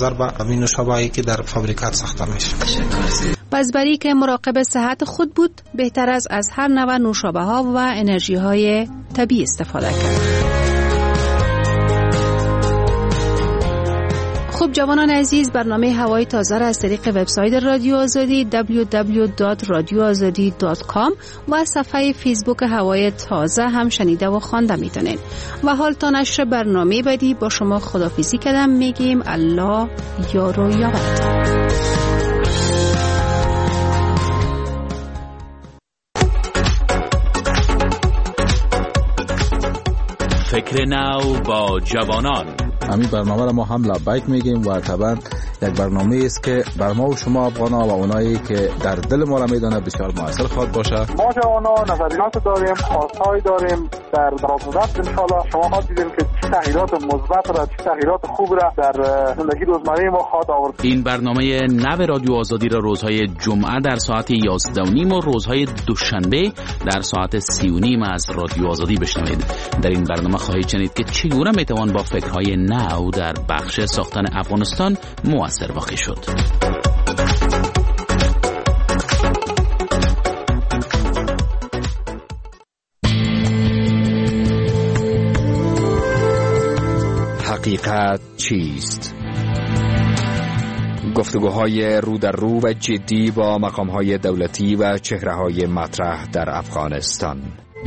نظر به همین نوشابه‌ای که در فابریکات ساخته میشه. پس برای که مراقب صحت خود بود بهتر است از هر نوع نوشابه‌ها و انرژی‌های طبیعی استفاده کرد. خب جوانان عزیز، برنامه هوای تازه را از طریق وبسایت رادیو آزادی www.radioazadi.com و صفحه فیسبوک هوای تازه هم شنیده و خوانده میتونید. و حال تا نشر برنامه بعدی با شما خداحافظی کردم، میگیم الله یار و یاورتان. فکر نو با جوانان. همین برنامه را ما هم لبیک میگیم و طبعا یک برنامه است که بر ما و شما افغان‌ها و اونایی که در دل ما را میدانه بسیار موثر خواهد باشه. ما جوانان نظریات داریم، خواست‌های داریم در گذشته. ان شاءالله شما ها دیدین که چه تغییرات مثبت را، چه تغییرات خوب را در زندگی روزمره ما خواهد آورد. این برنامه نو رادیو آزادی را روزهای جمعه در ساعت 11:30 و روزهای دوشنبه در ساعت 3:30 از رادیو آزادی بشنوید. در این برنامه خواهید شنید که چگونه میتوان با فکرهای نو در بخش ساختن افغانستان موثر واقع شد. حقیقت چیست؟ گفتگوهای رو در رو و جدی با مقامهای دولتی و چهره‌های مطرح در افغانستان.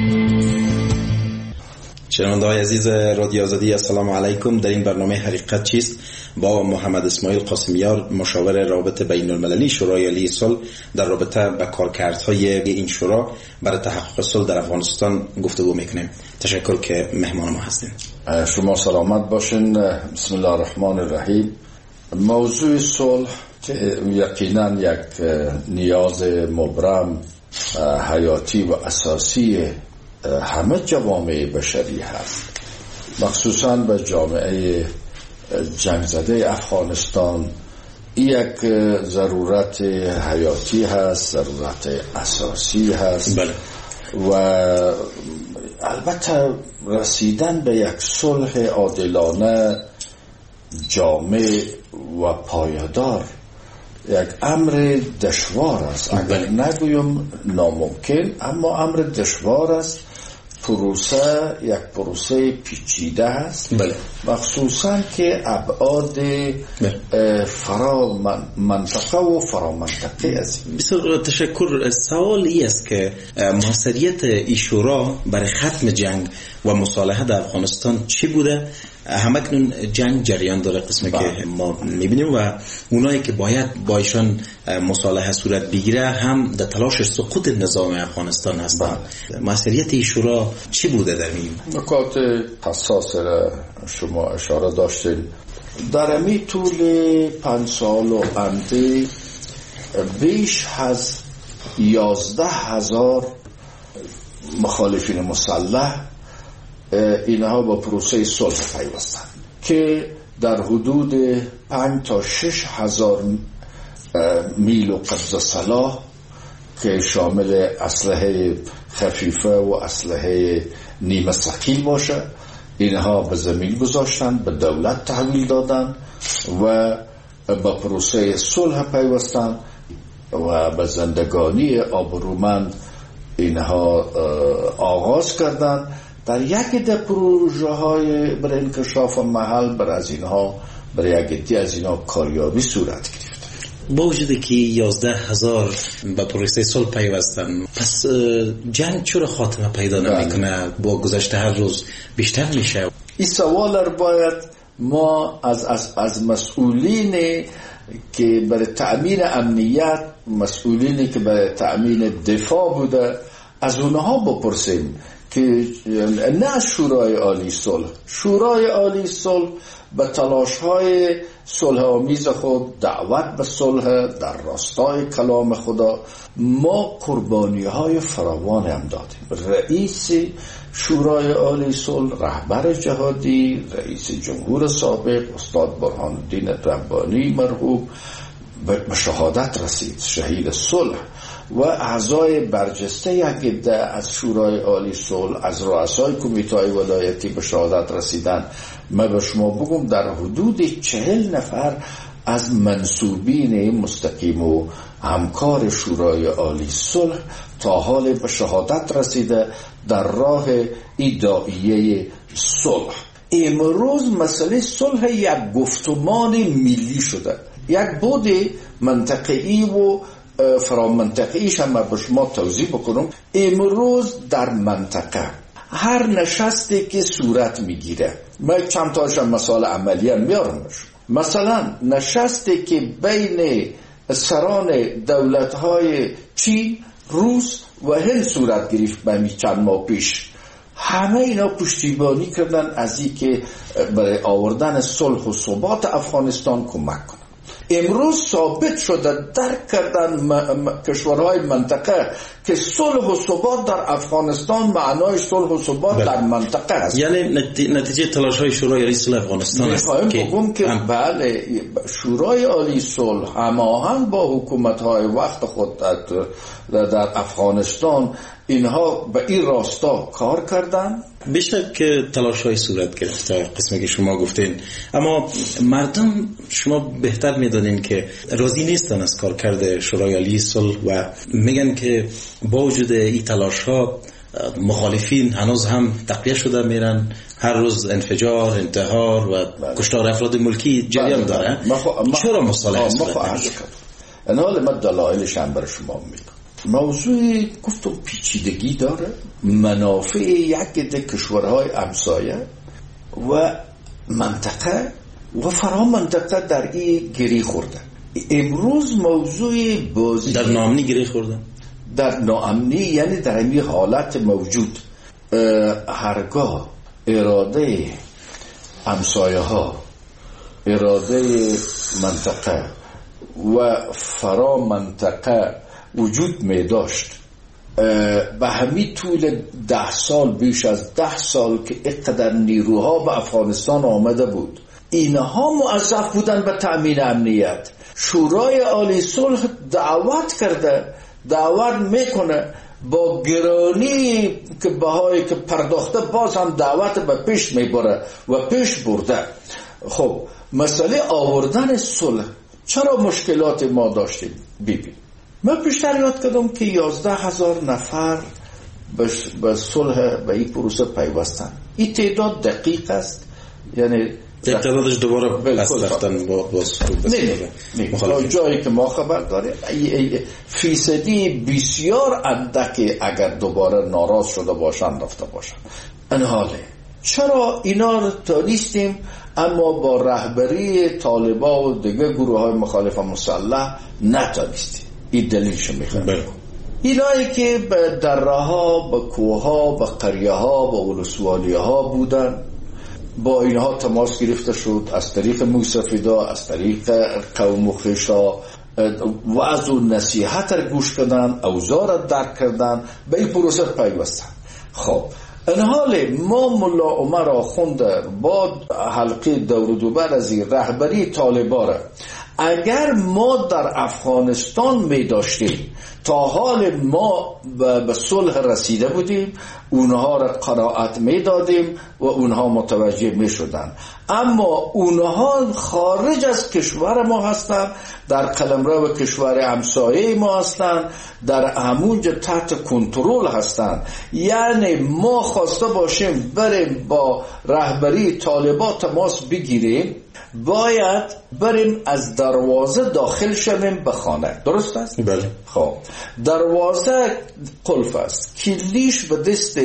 شنونده‌های عزیز رادیو آزادی، السلام علیکم. در این برنامه حقیقت چیست با محمد اسماعیل قاسمیار، مشاور روابط بین المللی شورای عالی صلح، در رابطه با کارکردهای این شورا برای تحقق صلح در افغانستان گفتگو میکنیم. تشکر که مهمان ما هستین. شما سلامت باشین. بسم الله الرحمن الرحیم. موضوع صلح که یقینا یک نیاز مبرم، حیاتی و اساسی همه جوامع بشری هست، مخصوصا به جامعه جنگ زده افغانستان. یک ضرورت حیاتی هست، ضرورت اساسی هست. بله. و البته رسیدن به یک صلح عادلانه، جامع و پایدار یک امر دشوار است. اگر نگویم ناممکن، اما امر دشوار است. یک پروسه پیچیده است. بله. مخصوصا که ابعاد فرا منطقه و فرا منطقه است. بسیار تشکر. سوالی است که موثریت این شورا برای ختم جنگ و مصالحه در افغانستان چی بوده؟ همکنون جنگ جریان داره، قسمی که ما میبینیم و اونایی که باید با ایشان مصالحه صورت بگیره هم در تلاش سقوط نظام افغانستان هستند. موثریت این شورا چی بوده در این نکات حساس را شما اشاره داشتین؟ در امی طول 5 سال و انده بیش از 11,000 مخالفین مسلح اینها با پروسه صلح پیوستند که در حدود 5 تا 6,000 میل و قبض سلاح که شامل اسلحه خفیفه و اسلحه نیمه ثقیل باشه، اینها به زمین گذاشتن، به دولت تحویل دادن و با پروسه صلح پیوستن و به زندگانی آبرومند اینها آغاز کردن. در یک ده پروژه های برای انکشاف محل برای یک دی از اینها کاریابی صورت گرفت. با وجودی که 11,000 به پروسه صلح پیوستن، پس جنگ چرا خاتمه پیدا نمیکنه؟ با گذشت هر روز بیشتر میشه. این سوال را باید ما از مسئولین که برای تأمین امنیت، مسئولینی که برای تأمین دفاع بوده، از اونها بپرسیم که نه شورای عالی صلح. شورای عالی صلح به تلاش‌های صلح آمیز خود، دعوت به صلح در راستای کلام خدا، ما قربانی‌های فراوان هم دادیم. رئیس شورای عالی صلح، رهبر جهادی، رئیس جمهور سابق استاد برهان الدین ربانی مرحوم به شهادت رسید، شهید صلح. و اعضای برجسته یک عده از شورای عالی صلح، از رؤسای کمیته‌های ولایتی به شهادت رسیدن. من به شما بگم در حدود 40 نفر از منصوبین مستقیم و همکار شورای عالی صلح تا حال به شهادت رسیده در راه ادعیه صلح. امروز مسئله صلح یک گفتمان ملی شده، یک بود منطقه‌ای و فرامنطقه‌ایش هم به شما توضیح بکنم. امروز در منطقه هر نشستی که صورت میگیره، من چند تاش مثال عملی هم میارم. مثلا نشستی که بین سران دولت‌های چین، روس و هند صورت گرفت به چند ماه پیش، همه اینا پشتیبانی کردن از این که برای آوردن صلح و ثبات افغانستان کمک کنن. امروز ثابت شده، درک کردن کشورهای منطقه که صلح و ثبات در افغانستان معنای صلح و ثبات در منطقه است. یعنی نتیجه تلاش‌های شورای عالی صلح افغانستان است که بله، شورای عالی صلح هماهنگ با حکومت‌های وقت خود در افغانستان اینها به این راستا کار کردن. بیشتر که تلاش‌های صورت گرفت قسمی که شما گفتین، اما مردم شما بهتر میدونین که راضی نیستن از کار کرده شورای عالی صلح و میگن که با وجود این تلاش‌ها مخالفین هنوز هم تقویه شده میرن، هر روز انفجار، انتحار و کشتار افراد ملکی جریان داره. چرا مصالحه صورت نمیگیره؟ حالا من دلایلش هم برای شما میگم. موضوع گفتم پیچیدگی داره، منافع یک عده کشورهای همسایه و منطقه و فرامنطقه در این گری خورده. امروز موضوع بازی در ناامنی گری خورده، در ناامنی یعنی در این حالت موجود هرگاه اراده همسایه ها، اراده منطقه و فرامنطقه وجود می داشت، به همین طول 10 سال، بیش از 10 سال که اقدر نیروها به افغانستان آمده بود، اینها موظف بودن به تأمین امنیت. شورای عالی صلح دعوت کرده، دعوت میکنه با گرانی که بهایی که پرداخته، باز هم دعوت به پیش میبره و پیش برده. خب مسئله آوردن صلح چرا مشکلات ما داشتیم؟ ببین، من پیشتر یاد کردم که 11,000 نفر به صلح به این پروسه پیوستن. این تعداد دقیق است، یعنی تعدادش دوباره پس رفتن با نه جایی که ما خبر داریم فیصدی بسیار اندک اگر دوباره ناراض شده باشن رفته باشن. این حاله چرا اینا رو تانیستیم اما با رهبری طالبا و دیگه گروه های مخالف مسلح نتانیستیم؟ این دلیلش میخوام. اینایی که به دره ها، به کوه ها، به قریه ها، به ولسوالی ها بودن، با اینها تماس گرفته شد از طریق موسفیدا، از طریق قوم و خیشا، وعظ و نصیحت را گوش کردن، اوضاع را درک کردن، به این پروسه پیوستن. خب این حال ما ملا عمر آخوند با حلقه دور دوبر از رهبری طالبا را اگر ما در افغانستان می داشتیم، تا حال ما به صلح رسیده بودیم، اونها را قناعت می دادیم و اونها متوجه می شدن. اما اونها خارج از کشور ما هستند، در قلمرو و کشور همسایه ما هستند، در همونجا تحت کنترل هستند. یعنی ما خواسته باشیم بریم با رهبری طالبا تماس بگیریم، باید بریم از دروازه داخل شویم به خانه. درست است؟ بله. خب دروازه قلف است، کلیش به دست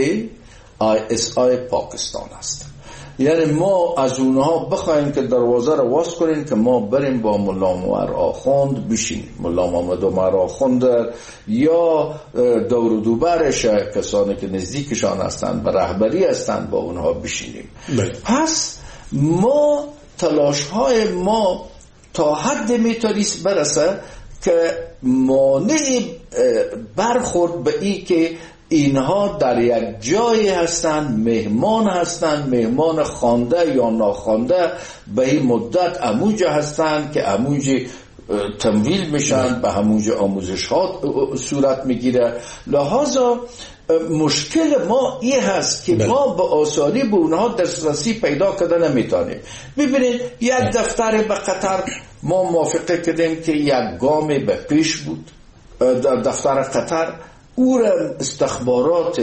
ISI پاکستان است. یعنی ما از اونها بخوایم که دروازه رو واس کنیم که ما بریم با ملا عمر آخوند بشینیم. ملا محمد عمر آخوند یا دور دوبرش، کسانی که نزدیکشان هستند، به رهبری هستند، با اونها بشینیم. پس ما تلاش‌های ما تا حد میتونست برسه که مانع برخورد به این که اینها در یک جای هستند، مهمان هستند، مهمان خوانده یا ناخوانده، به این مدت اموجه هستند که اموجه تمویل میشن، به همونجا آموزش ها صورت میگیره. لحاظا مشکل ما این هست که ما به آسانی به اونها دسترسی پیدا کردن نمیتونیم. ببینید یک دفتر به قطر ما موافقه کردیم که یک گام به پیش بود. در دفتر قطر او را استخبارات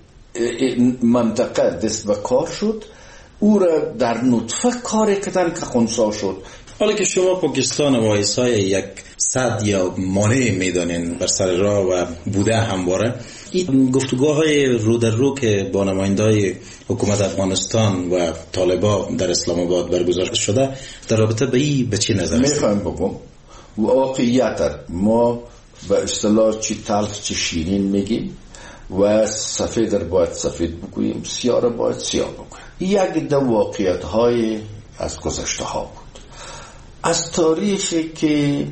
منطقه دست به کار شد، او را در نطفه کار کردن که خنثی شد. حالا که شما پاکستان و ایسای یک صد یا مانع میدانین بر سر راه و بوده همواره، این گفتگوهای رو در رو که با نمایندای حکومت افغانستان و طالبان در اسلام آباد برگزار شده در رابطه به این به چی نظر است؟ میخوایم بگم واقعیت ما به اصطلاح چی تلخ چی شیرین میگیم و سفید را باید سفید بگوییم، سیاه را باید سیاه بگوییم. یک دو واقعیت های از گذشته ها بود. از تاریخی که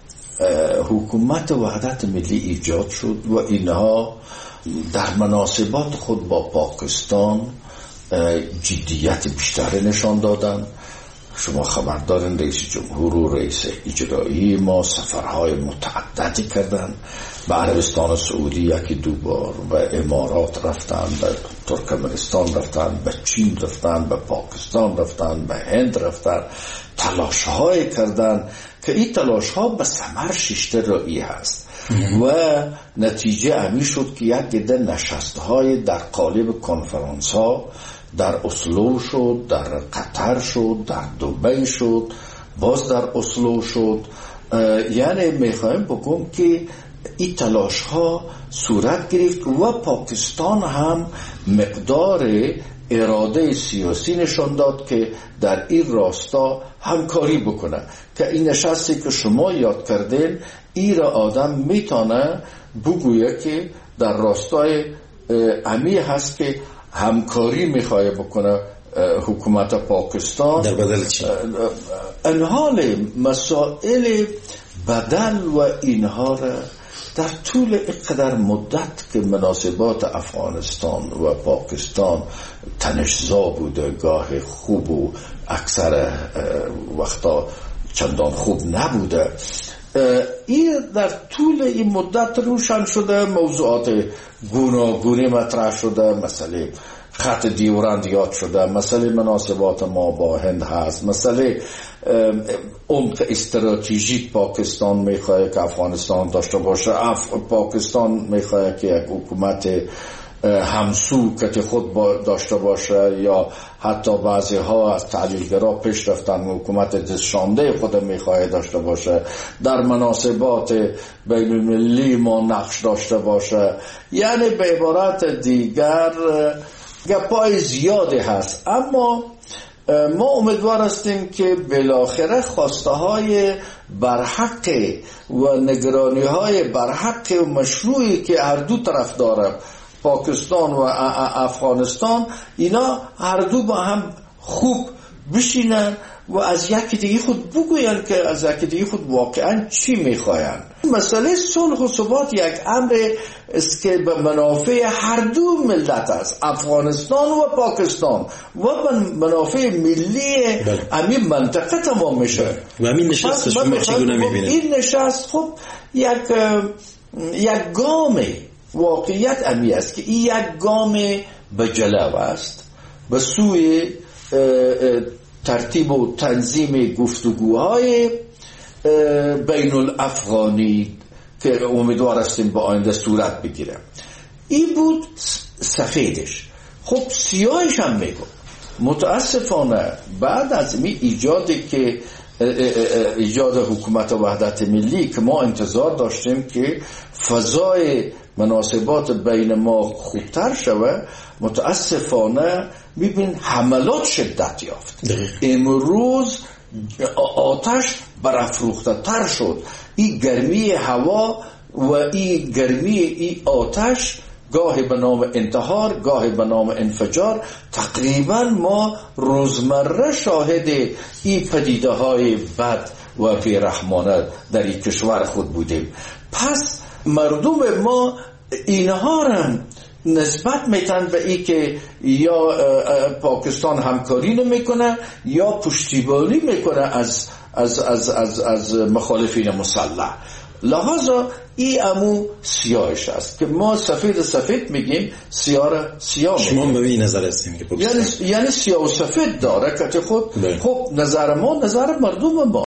حکومت وحدت ملی ایجاد شد و اینها در مناسبات خود با پاکستان جدیت بیشتر نشان دادن. شما خبر دارین رئیس جمهور و رئیس اجرایی ما سفرهای متعددی کردن، به عربستان سعودی یکی دو بار، به امارات رفتن، به ترکمنستان رفتن، به چین رفتن، به پاکستان رفتن، به هند رفتن، تلاش‌های کردن که این تلاش‌ها به ثمر شیشته رایی هست و نتیجه امی شد که یک عده نشست‌های در قالب کنفرانس‌ها در اسلو شد، در قطر شد، در دبی شد، باز در اسلو شد. یعنی میخوایم بگم که این تلاش ها صورت گرفت و پاکستان هم مقدار اراده سیاسی نشان داد که در این راستا همکاری بکنه. که این نشستی که شما یاد کردین این را آدم میتونه بگویه که در راستای امی هست که همکاری میخواه بکنه حکومت پاکستان در بدل چی؟ انحال مسائل بدل و اینها را در طول اقدر مدت که مناسبات افغانستان و پاکستان تنشزا بوده، گاه خوب و اکثر وقتا چندان خوب نبوده، این در طول این مدت روشن شده، موضوعات گوناگونی مطرح شده، مسئله خط دیورند یاد شده، مسئله مناسبات ما با هند هست، مسئله عمق استراتژیک پاکستان میخواه که افغانستان داشته باشه، پاکستان میخواه که یک حکومت همسو که خود داشته باشه، یا حتی بعضی ها از تحلیلگرا پیش رفتن حکومت دستشانده خود میخواه داشته باشه، در مناسبات بین المللی ما نقش داشته باشه. یعنی به عبارت دیگر گپای زیاده هست، اما ما امیدوار هستیم که بالاخره خواسته های برحق و نگرانی های برحق و مشروعی که هر دو طرف داره، پاکستان و افغانستان، اینا هر دو با هم خوب بشینن و از یکی دیگه خود بگوین که از یکی دیگه خود واقعا چی میخواین. مسئله صلح و ثبات یک امر است که به منافع هر دو ملت است، افغانستان و پاکستان، و به منافع ملی همین منطقه تمام میشه. و همین نشست شما چگونه میبینید؟ این نشست خب یک گام واقعیت امی است که این یک گام به جلو است به سوی ترتیب و تنظیم گفتگوهای بین الافغانی که امیدوار هستیم به آینده صورت بگیره. این بود سفیدش. خب سیاهش هم میگم متاسفانه بعد از این ایجاد حکومت وحدت ملی که ما انتظار داشتیم که فضای مناسبات بین ما خوبتر شوه، متاسفانه میبین حملات شدت یافت. امروز آتش برافروخته تر شد. این گرمی هوا و این گرمی این آتش گاهی به نام انتحار، گاهی به نام انفجار، تقریبا ما روزمره شاهد این پدیده های بد و بیرحمانه در این کشور خود بودیم. پس مردم ما اینها را نسبت میتن به ای که یا پاکستان همکاری نمیکنه یا پشتیبانی میکنه از از مخالفین مسلح. لحاظا این امو سیاهش است که ما سفید میگیم، سیاه سیاه. شما به این نظر هستیم که یعنی سیاه و سفید داره که خب نظر ما نظر مردم ما